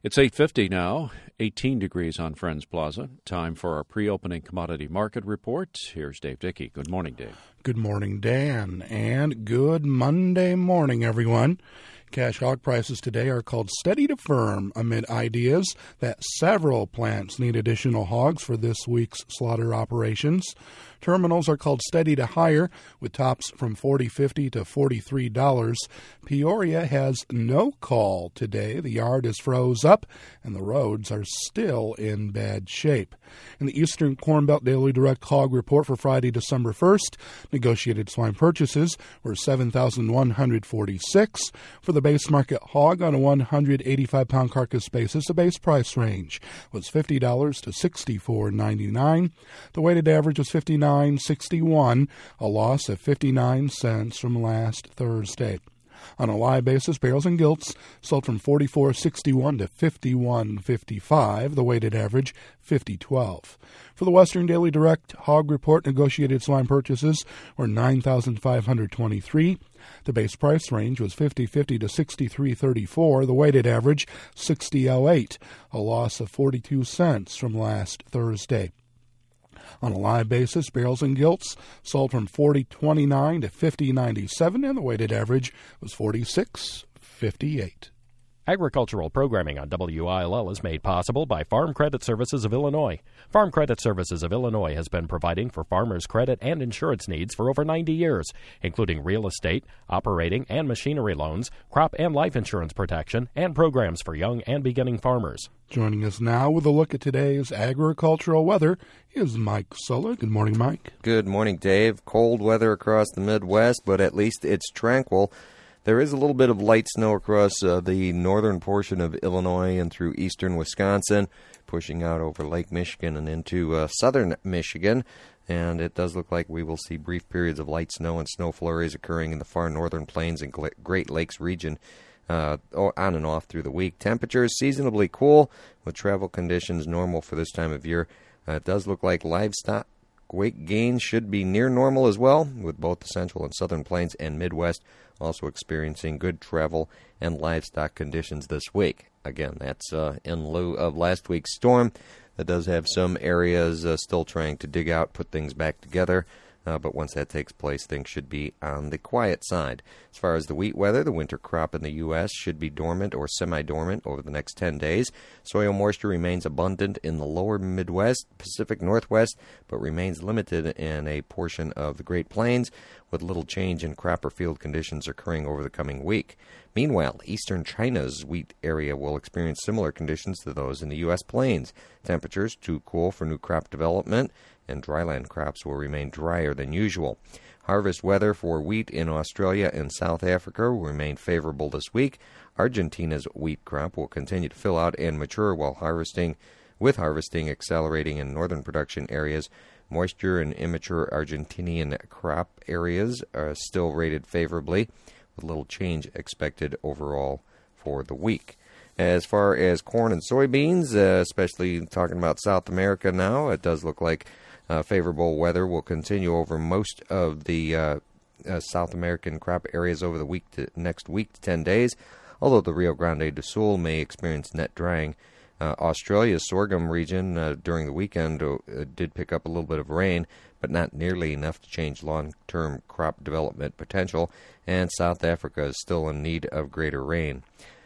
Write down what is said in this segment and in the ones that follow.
It's 8:50 now, 18 degrees on Friends Plaza. Time for our pre-opening commodity market report. Here's Dave Dickey. Good morning, Dave. Good morning, Dan, and good Monday morning, everyone. Cash hog prices today are called steady to firm amid ideas that several plants need additional hogs for this week's slaughter operations. Terminals are called steady to higher, with tops from $40.50 to $43. Peoria has no call today. The yard is froze up, and the roads are still in bad shape. In the Eastern Corn Belt Daily Direct Hog Report for Friday, December 1st, negotiated swine purchases were 7,146. For the base market hog on a 185-pound carcass basis, the base price range was $50 to $64.99. The weighted average was $59.61, a loss of 59 cents from last Thursday. On a live basis, barrels and gilts sold from $44.61 to $51.55, the weighted average $50.12. For the Western Daily Direct Hog Report, negotiated swine purchases were 9,523. The base price range was $50.50 to $63.34, the weighted average $60.08, a loss of 42 cents from last Thursday. On a live basis, barrels and gilts sold from $40.29 to $50.97, and the weighted average was $46.58. Agricultural programming on WILL is made possible by Farm Credit Services of Illinois. Farm Credit Services of Illinois has been providing for farmers' credit and insurance needs for over 90 years, including real estate, operating and machinery loans, crop and life insurance protection, and programs for young and beginning farmers. Joining us now with a look at today's agricultural weather is Mike Sulla. Good morning, Mike. Good morning, Dave. Cold weather across the Midwest, but at least it's tranquil. There is a little bit of light snow across the northern portion of Illinois and through eastern Wisconsin, pushing out over Lake Michigan and into southern Michigan. And it does look like we will see brief periods of light snow and snow flurries occurring in the far northern plains and Great Lakes region on and off through the week. Temperatures seasonably cool with travel conditions normal for this time of year. It does look like livestock weight gain should be near normal as well, with both the central and southern plains and Midwest also experiencing good travel and livestock conditions this week. Again, that's in lieu of last week's storm that does have some areas still trying to dig out, put things back together. But once that takes place, things should be on the quiet side. As far as the wheat weather, the winter crop in the U.S. should be dormant or semi-dormant over the next 10 days. Soil moisture remains abundant in the lower Midwest, Pacific Northwest, but remains limited in a portion of the Great Plains, with little change in crop or field conditions occurring over the coming week. Meanwhile, eastern China's wheat area will experience similar conditions to those in the U.S. plains. Temperatures too cool for new crop development, and dryland crops will remain drier than usual. Harvest weather for wheat in Australia and South Africa will remain favorable this week. Argentina's wheat crop will continue to fill out and mature while harvesting accelerating in northern production areas. Moisture in immature Argentinian crop areas are still rated favorably, with little change expected overall for the week. As far as corn and soybeans, especially talking about South America now, it does look like favorable weather will continue over most of the South American crop areas over the next week to 10 days, although the Rio Grande do Sul may experience net drying. Australia's sorghum region during the weekend did pick up a little bit of rain, but not nearly enough to change long-term crop development potential, and South Africa is still in need of greater rain.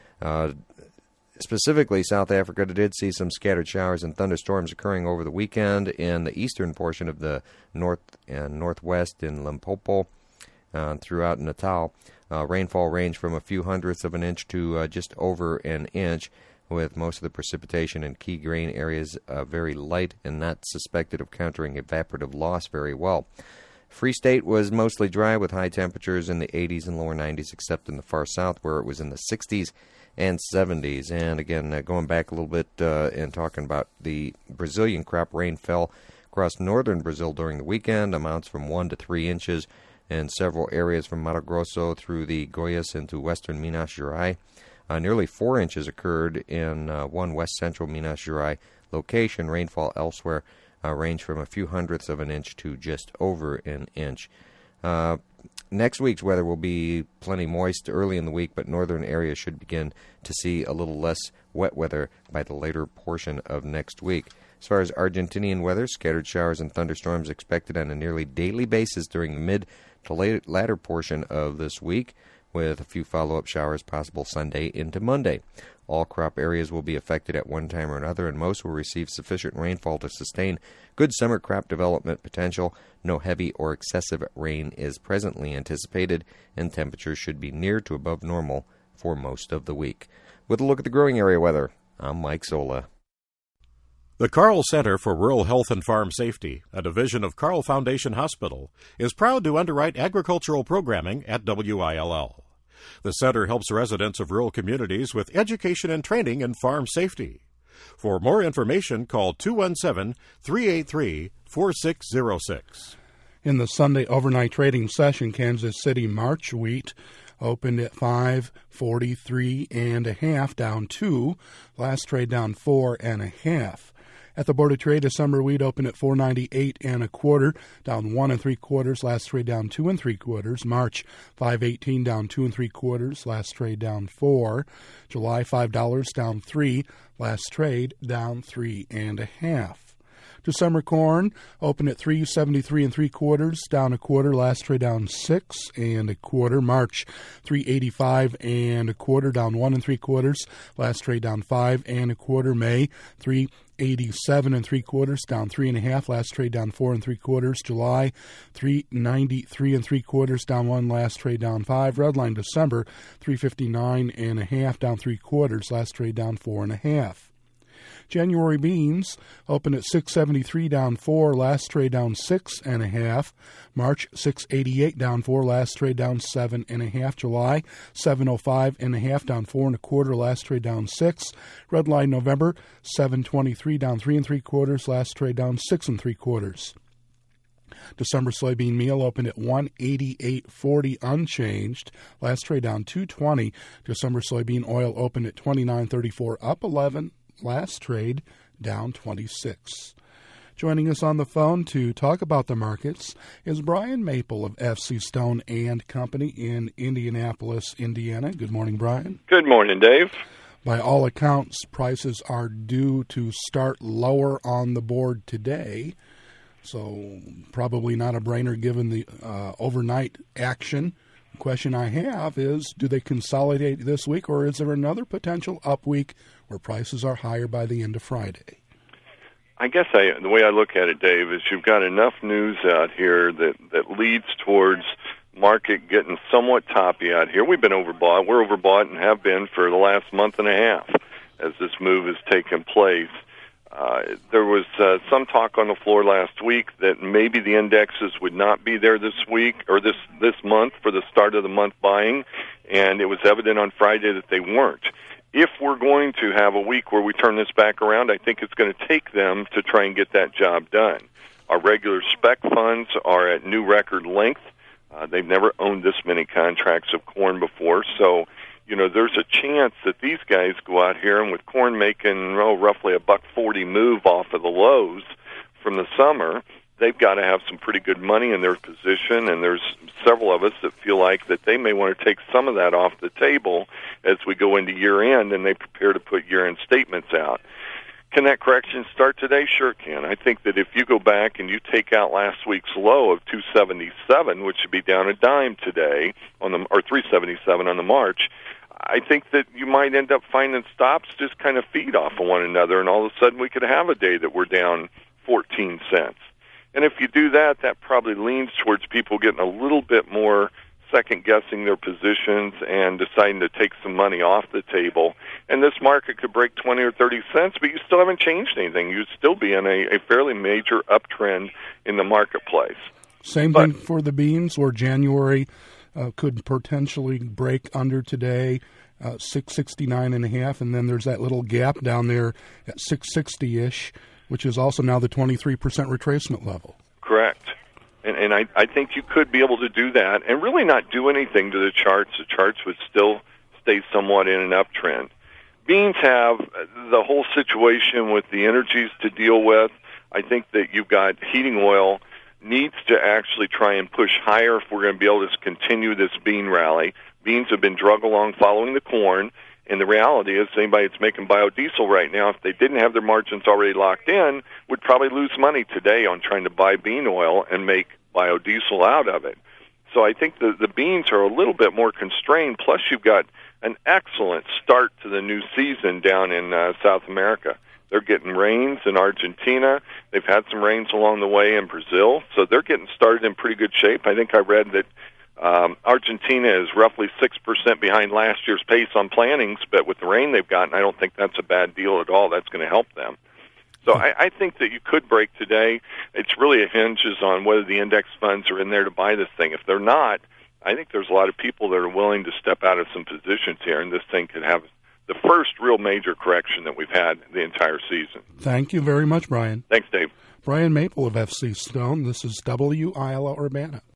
Specifically, South Africa did see some scattered showers and thunderstorms occurring over the weekend in the eastern portion of the north and northwest in Limpopo throughout Natal. Rainfall ranged from a few hundredths of an inch to just over an inch, with most of the precipitation in key grain areas very light and not suspected of countering evaporative loss very well. Free State was mostly dry with high temperatures in the 80s and lower 90s, except in the far south where it was in the 60s and 70s. And again, going back a little bit and talking about the Brazilian crop, rain fell across northern Brazil during the weekend, amounts from 1 to 3 inches in several areas from Mato Grosso through the Goiás into western Minas Gerais. Nearly 4 inches occurred in one west-central Minas Gerais location. Rainfall elsewhere ranged from a few hundredths of an inch to just over an inch. Next week's weather will be plenty moist early in the week, but northern areas should begin to see a little less wet weather by the later portion of next week. As far as Argentinian weather, scattered showers and thunderstorms expected on a nearly daily basis during the mid to latter portion of this week, with a few follow-up showers possible Sunday into Monday. All crop areas will be affected at one time or another, and most will receive sufficient rainfall to sustain good summer crop development potential. No heavy or excessive rain is presently anticipated, and temperatures should be near to above normal for most of the week. With a look at the growing area weather, I'm Mike Zola. The Carle Center for Rural Health and Farm Safety, a division of Carle Foundation Hospital, is proud to underwrite agricultural programming at WILL. The center helps residents of rural communities with education and training in farm safety. For more information, call 217-383-4606. In the Sunday overnight trading session, Kansas City March wheat opened at 5.43.5, down 2. Last trade down 4.5. At the Board of Trade, December wheat opened at 4.98 1/4, down 1 3/4. Last trade down 2 3/4. March 5.18, down 2 3/4. Last trade down 4. July $5, down 3. Last trade down 3.5. December corn opened at 3.73 3/4, down 1/4. Last trade down 6 1/4. March 3.85 1/4, down 1 3/4. Last trade down 5 1/4. May 3.87 3/4, down 3.5. Last trade down 4 3/4. July 3.93 3/4, down 1. Last trade down 5. Redline December 3.59 1/2, down 3/4. Last trade down 4.5. January beans opened at 6.73, down 4. Last trade down 6 1/2. March 6.88, down 4. Last trade down 7 1/2. July 7.05 1/2, down 4 1/4. Last trade down 6. Redline November 7.23, down 3 3/4. Last trade down 6 3/4. December soybean meal opened at 188.40 unchanged. Last trade down 2.20. December soybean oil opened at 29.34, up 11. Last trade down 26. Joining us on the phone to talk about the markets is Brian Maple of FC Stone and Company in Indianapolis, Indiana. Good morning, Brian. Good morning, Dave. By all accounts, prices are due to start lower on the board today, so probably not a brainer given the overnight action. The question I have is, do they consolidate this week, or is there another potential up week where prices are higher by the end of Friday? I guess the way I look at it, Dave, is you've got enough news out here that leads towards market getting somewhat toppy out here. We've been overbought. We're overbought and have been for the last month and a half as this move has taken place. There was some talk on the floor last week that maybe the indexes would not be there this week or this month for the start of the month buying, and it was evident on Friday that they weren't. If we're going to have a week where we turn this back around, I think it's going to take them to try and get that job done. Our regular spec funds are at new record length. They've never owned this many contracts of corn before, so there's a chance that these guys go out here and with corn making roughly $1.40 move off of the lows from the summer, they've got to have some pretty good money in their position, and there's several of us that feel like that they may want to take some of that off the table as we go into year-end and they prepare to put year-end statements out. Can that correction start today? Sure it can. I think that if you go back and you take out last week's low of 277, which should be down a dime today, or 377 on the March, I think that you might end up finding stops just kind of feed off of one another, and all of a sudden we could have a day that we're down 14 cents. And if you do that, that probably leans towards people getting a little bit more second-guessing their positions and deciding to take some money off the table. And this market could break 20 or 30 cents, but you still haven't changed anything. You'd still be in a fairly major uptrend in the marketplace. Same thing for the beans, where January could potentially break under today, 669.5, and then there's that little gap down there at 660-ish, which is also now the 23% retracement level. Correct. And I think you could be able to do that and really not do anything to the charts. The charts would still stay somewhat in an uptrend. Beans have the whole situation with the energies to deal with. I think that you've got heating oil needs to actually try and push higher if we're going to be able to continue this bean rally. Beans have been drug along following the corn, and the reality is anybody that's making biodiesel right now, if they didn't have their margins already locked in, would probably lose money today on trying to buy bean oil and make biodiesel out of it. So I think the beans are a little bit more constrained, plus you've got an excellent start to the new season down in South America. They're getting rains in Argentina. They've had some rains along the way in Brazil, so they're getting started in pretty good shape. I think I read that Argentina is roughly 6% behind last year's pace on plantings, but with the rain they've gotten, I don't think that's a bad deal at all. That's going to help them. So I think that you could break today. It's really hinges on whether the index funds are in there to buy this thing. If they're not, I think there's a lot of people that are willing to step out of some positions here, and this thing could have the first real major correction that we've had the entire season. Thank you very much, Brian. Thanks, Dave. Brian Maple of FC Stone. This is WILL Urbana.